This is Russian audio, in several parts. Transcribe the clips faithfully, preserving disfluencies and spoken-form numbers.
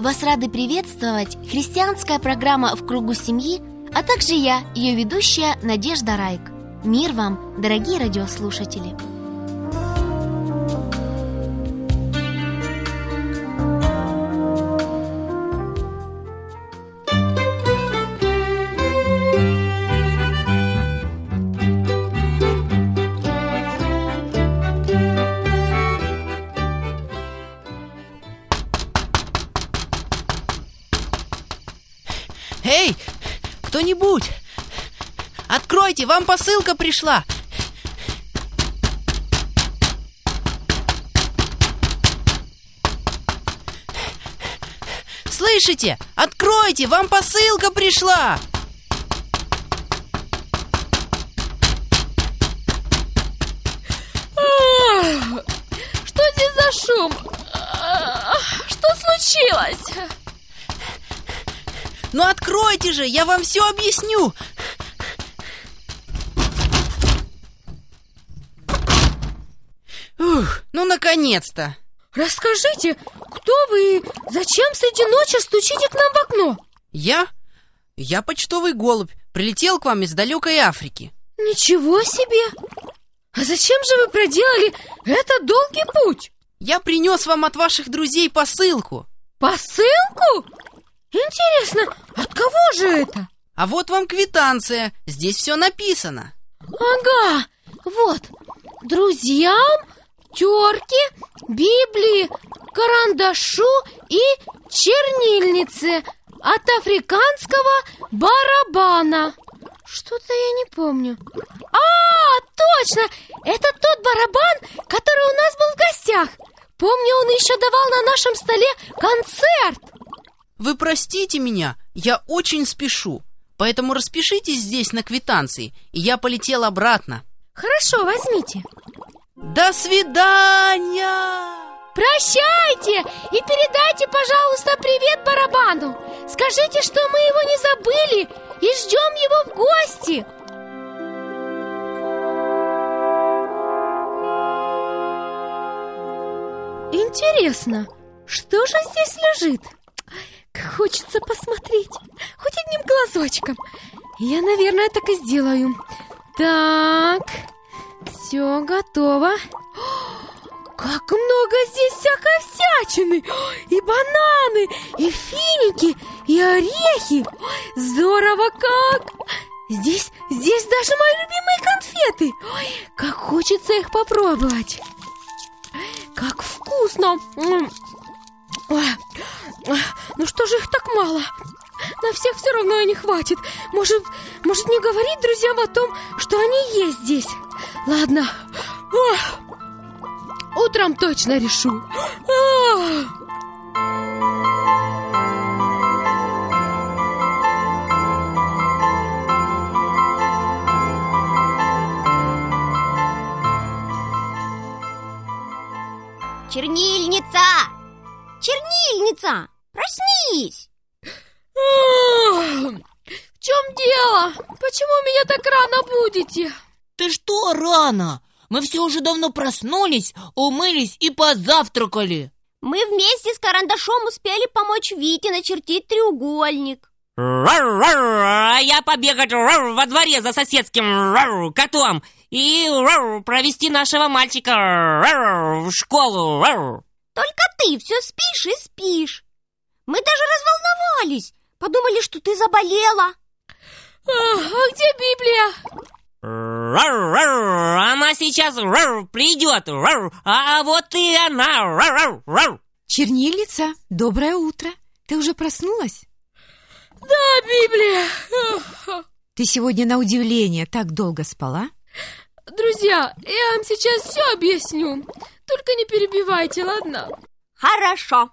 Вас рады приветствовать христианская программа «В кругу семьи», а также я, ее ведущая Надежда Райк. Мир вам, дорогие радиослушатели! Эй, кто-нибудь! Откройте, вам посылка пришла! Слышите? Откройте, вам посылка пришла! Что здесь за шум? Что случилось? Ну откройте же, я вам все объясню. Ух, ну наконец-то. Расскажите, кто вы и зачем среди ночи стучите к нам в окно? Я? Я почтовый голубь, прилетел к вам из далекой Африки. Ничего себе! А зачем же вы проделали этот долгий путь? Я принес вам от ваших друзей посылку. Посылку? Интересно, от кого же это? А вот вам квитанция, здесь все написано. Ага, вот. Друзьям, терке, Библии, карандашу и чернильнице от африканского барабана. Что-то я не помню. А, точно! Это тот барабан, который у нас был в гостях. Помню, он еще давал на нашем столе концерт. Вы простите меня, я очень спешу. Поэтому распишитесь здесь на квитанции, и я полетел обратно. Хорошо, возьмите. До свидания! Прощайте! И передайте, пожалуйста, привет барабану. Скажите, что мы его не забыли и ждем его в гости. Интересно, что же здесь лежит? Хочется посмотреть, хоть одним глазочком. Я, наверное, так и сделаю. Так, все готово. Как много здесь всякой всячины! И бананы, и финики, и орехи. Здорово как! Здесь, здесь даже мои любимые конфеты. Ой, как хочется их попробовать. Как вкусно! Ой, ну что же их так мало? На всех все равно и не хватит. Может, может не говорить друзьям о том, что они есть здесь? Ладно. Ох, утром точно решу. Ох. Чернильница! Чернильница! Проснись! В чем дело? Почему меня так рано будете? Ты что рано? Мы все уже давно проснулись, умылись и позавтракали. Мы вместе с карандашом успели помочь Вите начертить треугольник. А я побегать во дворе за соседским котом и провести нашего мальчика в школу. Только ты все спишь и спишь. Мы даже разволновались. Подумали, что ты заболела. А где Библия? Она сейчас придет. А вот и она. Чернильница, доброе утро. Ты уже проснулась? Да, Библия. Ты сегодня на удивление так долго спала? Друзья, я вам сейчас все объясню. Только не перебивайте, ладно? Хорошо.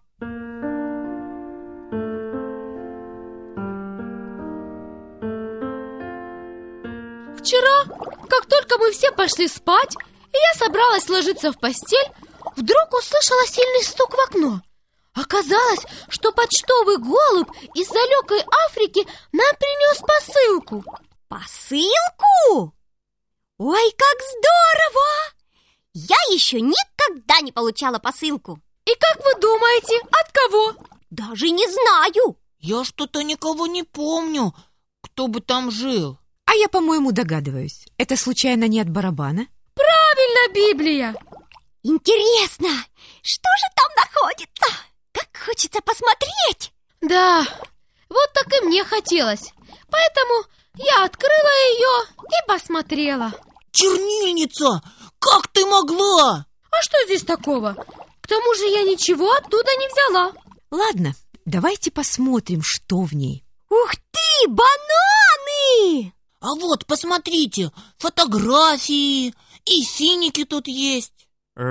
Вчера, как только мы все пошли спать, и я собралась ложиться в постель, вдруг услышала сильный стук в окно. Оказалось, что почтовый голубь из далекой Африки нам принес посылку. Посылку? Ой, как здорово! Я еще никогда не получала посылку. И как вы думаете, от кого? Даже не знаю. Я что-то никого не помню, кто бы там жил. А я, по-моему, догадываюсь. Это случайно не от барабана? Правильно, Библия. Интересно, что же там находится? Как хочется посмотреть. Да, вот так и мне хотелось. Поэтому я открыла ее и посмотрела. Чернильница! Как ты могла? А что здесь такого? К тому же я ничего оттуда не взяла. Ладно, давайте посмотрим, что в ней. Ух ты, бананы! А вот, посмотрите, фотографии и финики тут есть.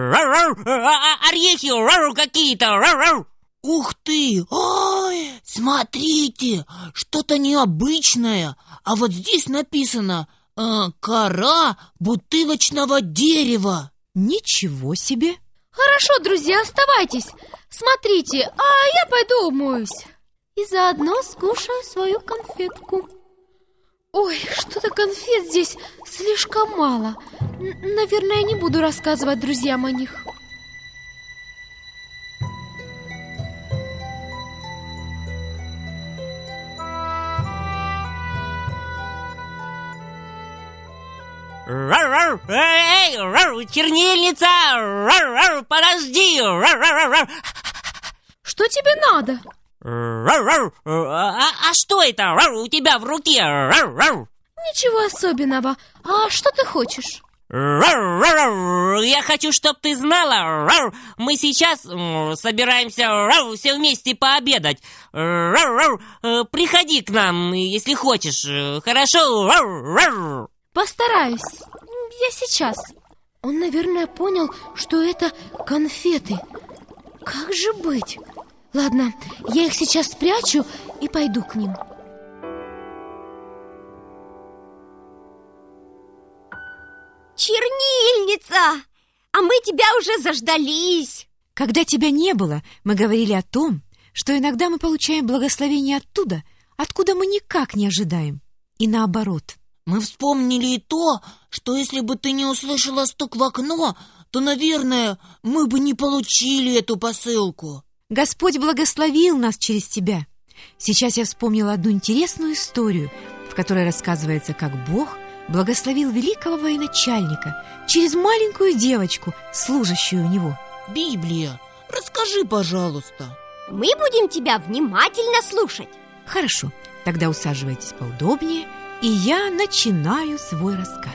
Орехи какие-то. Ух ты! Ой, смотрите, что-то необычное. А вот здесь написано э, «Кора бутылочного дерева». Ничего себе! Хорошо, друзья, оставайтесь. Смотрите, а я пойду умоюсь. И заодно скушаю свою конфетку. Ой, что-то конфет здесь слишком мало. Н- Наверное, я не буду рассказывать друзьям о них. Эй, чернильница! Подожди! Что тебе надо? А, а что это у тебя в руке? Ничего особенного. А что ты хочешь? Я хочу, чтобы ты знала, мы сейчас собираемся все вместе пообедать. Приходи к нам, если хочешь, хорошо? Постараюсь. Я сейчас. Он, наверное, понял, что это конфеты. Как же быть? Ладно, я их сейчас спрячу и пойду к ним. Чернильница! А мы тебя уже заждались. Когда тебя не было, мы говорили о том, что иногда мы получаем благословение оттуда, откуда мы никак не ожидаем. И наоборот. Мы вспомнили и то, что если бы ты не услышала стук в окно, то, наверное, мы бы не получили эту посылку. Господь благословил нас через тебя. Сейчас я вспомнила одну интересную историю, в которой рассказывается, как Бог благословил великого военачальника через маленькую девочку, служащую у него. Библия, расскажи, пожалуйста. Мы будем тебя внимательно слушать. Хорошо, тогда усаживайтесь поудобнее, и я начинаю свой рассказ.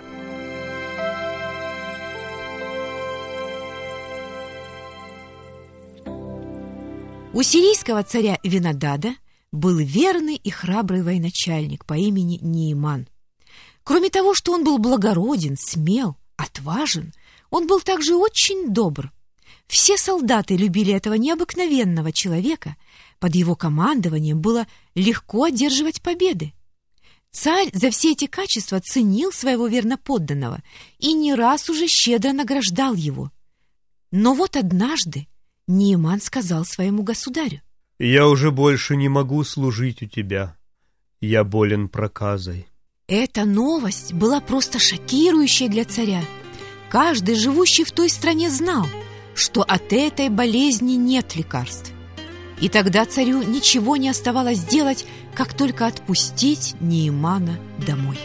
У сирийского царя Винодада был верный и храбрый военачальник по имени Неиман. Кроме того, что он был благороден, смел, отважен, он был также очень добр. Все солдаты любили этого необыкновенного человека. Под его командованием было легко одерживать победы. Царь за все эти качества ценил своего верноподданного и не раз уже щедро награждал его. Но вот однажды Неиман сказал своему государю: «Я уже больше не могу служить у тебя. Я болен проказой». Эта новость была просто шокирующей для царя. Каждый, живущий в той стране, знал, что от этой болезни нет лекарств. И тогда царю ничего не оставалось делать, как только отпустить Неимана домой.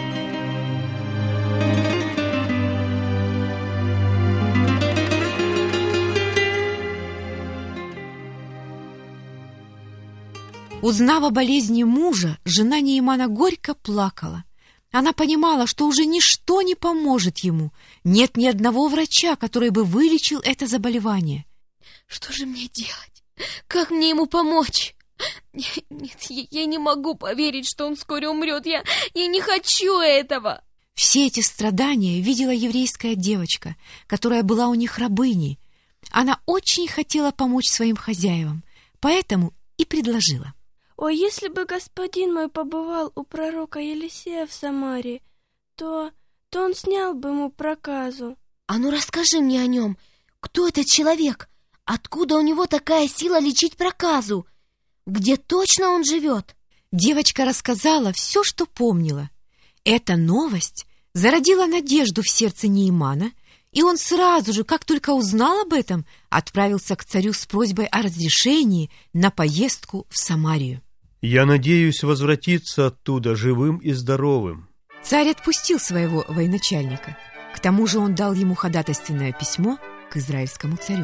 Узнав о болезни мужа, жена Неимана горько плакала. Она понимала, что уже ничто не поможет ему. Нет ни одного врача, который бы вылечил это заболевание. Что же мне делать? Как мне ему помочь? Нет, я не могу поверить, что он вскоре умрет. Я, я не хочу этого. Все эти страдания видела еврейская девочка, которая была у них рабыней. Она очень хотела помочь своим хозяевам, поэтому и предложила: «Ой, если бы господин мой побывал у пророка Елисея в Самаре, то, то он снял бы ему проказу». А ну расскажи мне о нем. Кто этот человек? Откуда у него такая сила лечить проказу? Где точно он живет? Девочка рассказала все, что помнила. Эта новость зародила надежду в сердце Неимана, И он сразу же, как только узнал об этом, отправился к царю с просьбой о разрешении на поездку в Самарию. «Я надеюсь возвратиться оттуда живым и здоровым». Царь отпустил своего военачальника. К тому же он дал ему ходатайственное письмо к израильскому царю.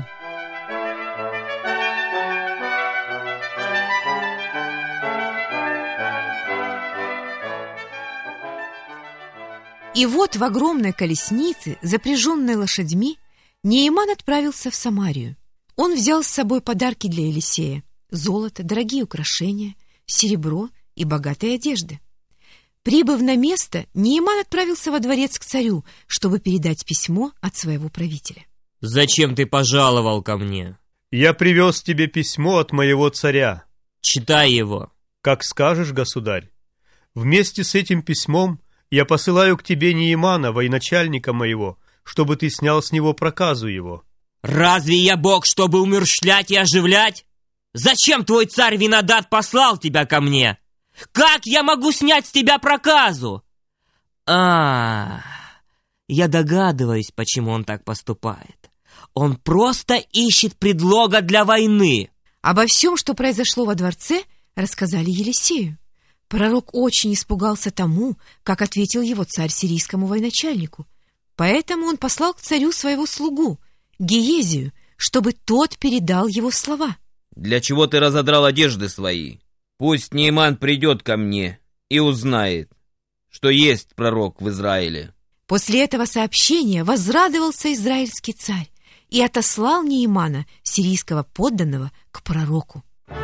И вот в огромной колеснице, запряженной лошадьми, Нееман отправился в Самарию. Он взял с собой подарки для Елисея: золото, дорогие украшения, серебро и богатые одежды. Прибыв на место, Нееман отправился во дворец к царю, чтобы передать письмо от своего правителя. «Зачем ты пожаловал ко мне?» «Я привез тебе письмо от моего царя». «Читай его». «Как скажешь, государь. Вместе с этим письмом я посылаю к тебе Неемана, военачальника моего, чтобы ты снял с него проказу его». «Разве я Бог, чтобы умерщвлять и оживлять? Зачем твой царь Винадад послал тебя ко мне? Как я могу снять с тебя проказу?» А, я догадываюсь, почему он так поступает. Он просто ищет предлога для войны. Обо всем, что произошло во дворце, рассказали Елисею. Пророк очень испугался тому, как ответил его царь сирийскому военачальнику. Поэтому он послал к царю своего слугу, Гиезию, чтобы тот передал его слова. «Для чего ты разодрал одежды свои? Пусть Нееман придет ко мне и узнает, что есть пророк в Израиле». После этого сообщения возрадовался израильский царь и отослал Неемана, сирийского подданного, к пророку.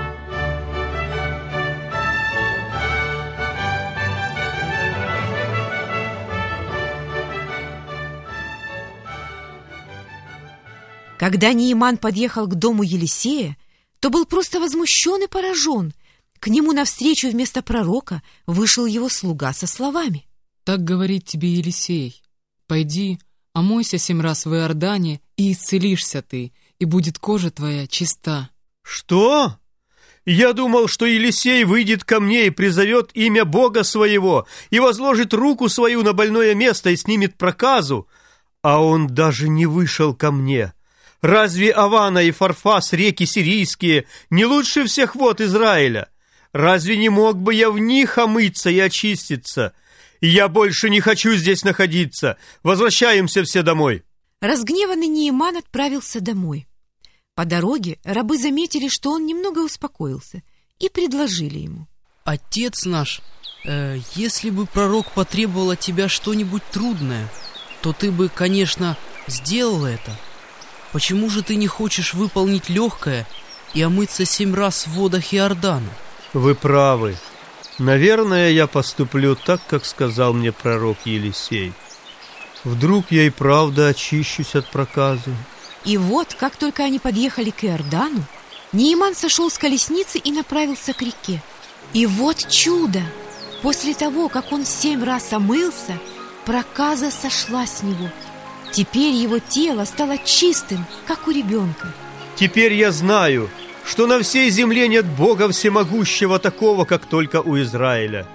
Когда Нееман подъехал к дому Елисея, то был просто возмущен и поражен. К нему навстречу вместо пророка вышел его слуга со словами: «Так говорит тебе Елисей: пойди, омойся семь раз в Иордане, и исцелишься ты, и будет кожа твоя чиста». «Что? Я думал, что Елисей выйдет ко мне и призовет имя Бога своего, и возложит руку свою на больное место и снимет проказу, а он даже не вышел ко мне. Разве Авана и Фарфас, реки сирийские, не лучше всех вод Израиля? Разве не мог бы я в них омыться и очиститься? Я больше не хочу здесь находиться. Возвращаемся все домой». Разгневанный Нееман отправился домой. По дороге рабы заметили, что он немного успокоился, и предложили ему: «Отец наш, э, если бы пророк потребовал от тебя что-нибудь трудное, то ты бы, конечно, сделал это. Почему же ты не хочешь выполнить легкое и омыться семь раз в водах Иордана?» «Вы правы. Наверное, я поступлю так, как сказал мне пророк Елисей. Вдруг я и правда очищусь от проказы». И вот, как только они подъехали к Иордану, Нееман сошел с колесницы и направился к реке. И вот чудо! После того, как он семь раз омылся, проказа сошла с него. Теперь его тело стало чистым, как у ребенка. «Теперь я знаю, что на всей земле нет Бога всемогущего такого, как только у Израиля».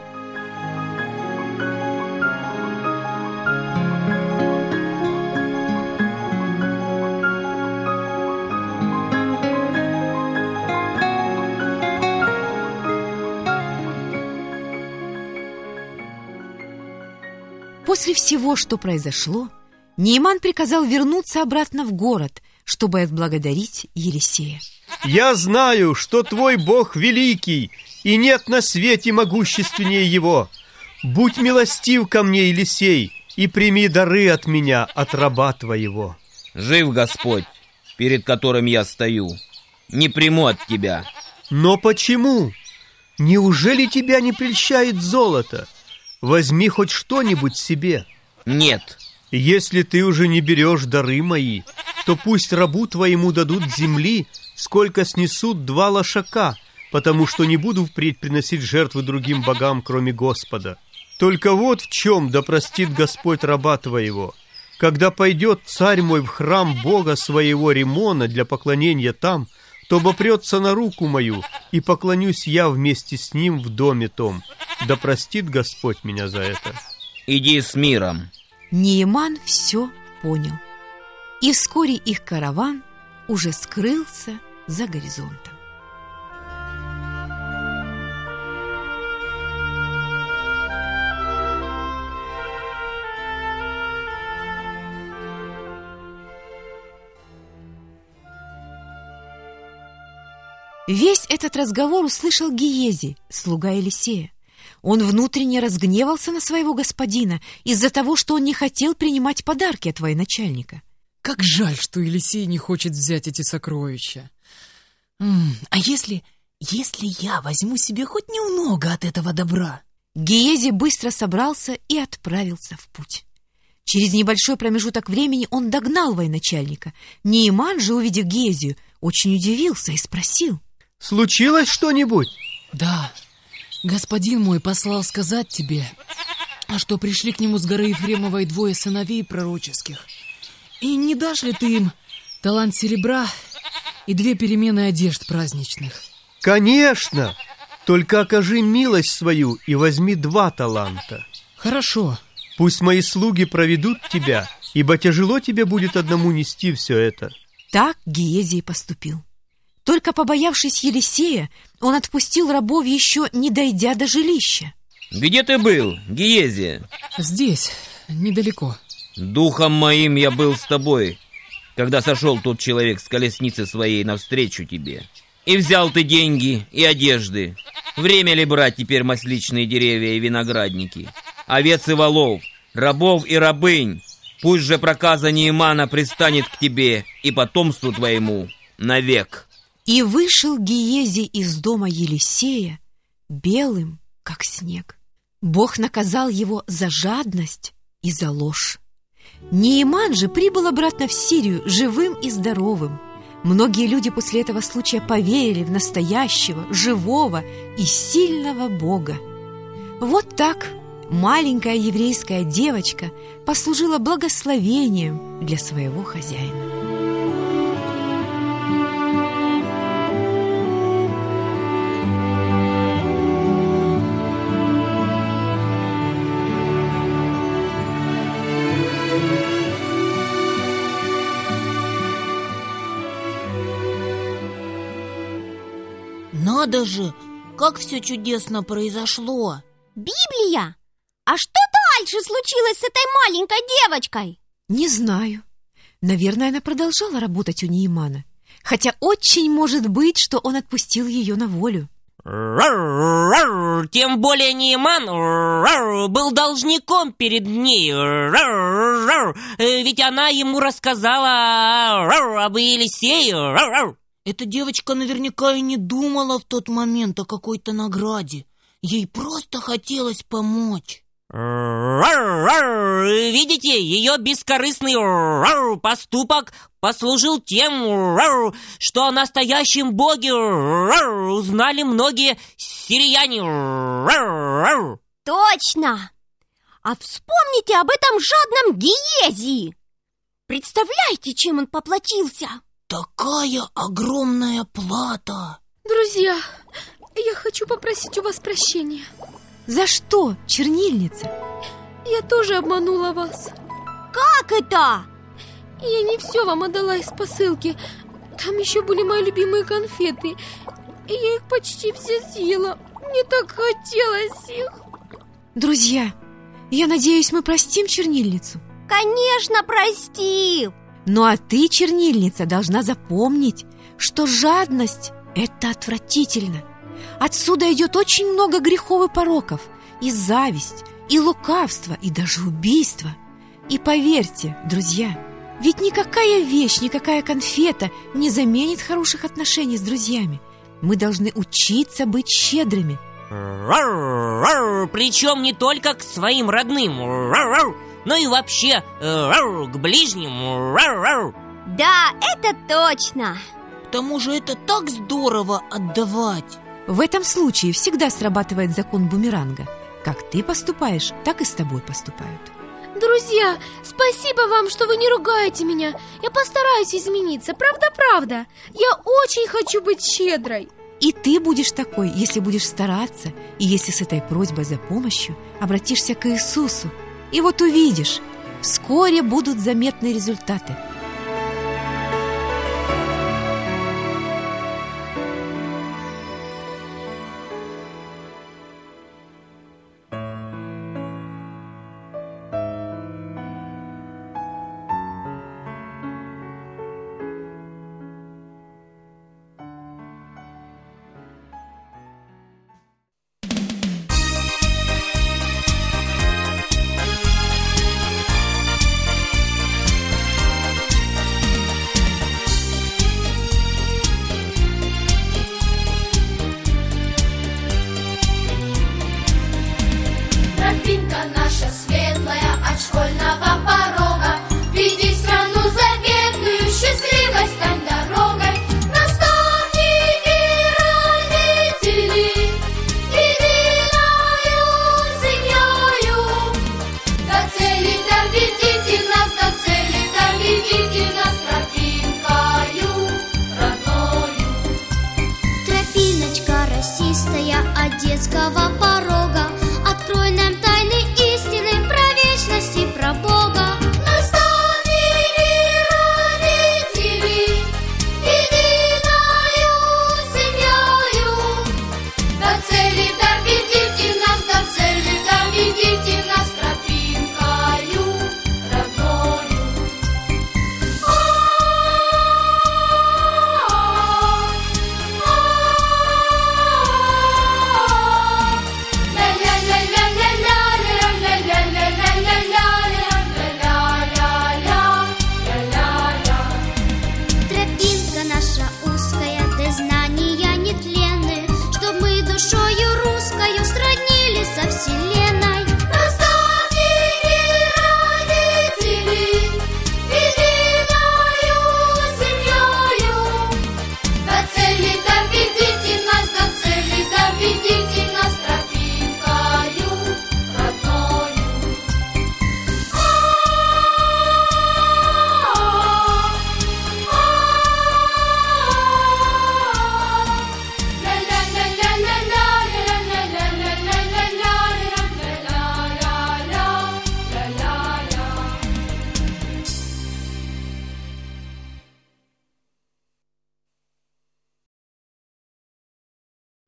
После всего, что произошло, Нееман приказал вернуться обратно в город, чтобы отблагодарить Елисея. «Я знаю, что твой Бог великий, и нет на свете могущественнее его. Будь милостив ко мне, Елисей, и прими дары от меня, от раба твоего». «Жив Господь, перед которым я стою, не приму от тебя». «Но почему? Неужели тебя не прельщает золото? Возьми хоть что-нибудь себе». «Нет». «Если ты уже не берешь дары мои, то пусть рабу твоему дадут земли, сколько снесут два лошака, потому что не буду впредь приносить жертвы другим богам, кроме Господа. Только вот в чем да простит Господь раба твоего. Когда пойдет царь мой в храм Бога своего Римона для поклонения там, то обопрется на руку мою, и поклонюсь я вместе с ним в доме том. Да простит Господь меня за это». «Иди с миром». Нееман все понял. И вскоре их караван уже скрылся за горизонтом. Весь этот разговор услышал Гиези, слуга Елисея. Он внутренне разгневался на своего господина из-за того, что он не хотел принимать подарки от военачальника. Как жаль, что Елисей не хочет взять эти сокровища. М-м, а если, если я возьму себе хоть немного от этого добра? Гиези быстро собрался и отправился в путь. Через небольшой промежуток времени он догнал военачальника. Неиман же, увидев Гиезию, очень удивился и спросил: «Случилось что-нибудь?» «Да, господин мой послал сказать тебе, что пришли к нему с горы Ефремовой двое сыновей пророческих. И не дашь ли ты им талант серебра и две перемены одежд праздничных?» «Конечно! Только окажи милость свою и возьми два таланта». «Хорошо». «Пусть мои слуги проведут тебя, ибо тяжело тебе будет одному нести все это». Так Гиези и поступил. Только побоявшись Елисея, он отпустил рабов, еще не дойдя до жилища. «Где ты был, Гиезия?» «Здесь, недалеко». «Духом моим я был с тобой, когда сошел тот человек с колесницы своей навстречу тебе. И взял ты деньги и одежды. Время ли брать теперь масличные деревья и виноградники? Овец и волов, рабов и рабынь. Пусть же проказа Неимана пристанет к тебе и потомству твоему навек». И вышел Гиези из дома Елисея белым, как снег. Бог наказал его за жадность и за ложь. Неиман же прибыл обратно в Сирию живым и здоровым. Многие люди после этого случая поверили в настоящего, живого и сильного Бога. Вот так маленькая еврейская девочка послужила благословением для своего хозяина. Надо же, как все чудесно произошло. Библия? А что дальше случилось с этой маленькой девочкой? Не знаю. Наверное, она продолжала работать у Неимана. Хотя очень может быть, что он отпустил ее на волю. Тем более Неиман был должником перед ней. Ведь она ему рассказала об Елисее. Эта девочка наверняка и не думала в тот момент о какой-то награде. Ей просто хотелось помочь. Видите, ее бескорыстный поступок послужил тем, что о настоящем Боге узнали многие сирияне. Точно! А вспомните об этом жадном Гиези. Представляете, чем он поплатился? Такая огромная плата. Друзья, я хочу попросить у вас прощения. За что, чернильница? Я тоже обманула вас. Как это? Я не все вам отдала из посылки. Там еще были мои любимые конфеты. И я их почти все съела. Мне так хотелось их. Друзья, я надеюсь, мы простим чернильницу. Конечно, простим. Ну а ты, чернильница, должна запомнить, что жадность – это отвратительно. Отсюда идет очень много грехов и пороков, и зависть, и лукавство, и даже убийство. И поверьте, друзья, ведь никакая вещь, никакая конфета не заменит хороших отношений с друзьями. Мы должны учиться быть щедрыми. Причем не только к своим родным, но и вообще к ближним. Да, это точно. К тому же это так здорово отдавать. В этом случае всегда срабатывает закон бумеранга. Как ты поступаешь, так и с тобой поступают. Друзья, спасибо вам, что вы не ругаете меня. Я постараюсь измениться, правда-правда. Я очень хочу быть щедрой. И ты будешь такой, если будешь стараться, и если с этой просьбой за помощью обратишься к Иисусу. И вот увидишь, вскоре будут заметны результаты.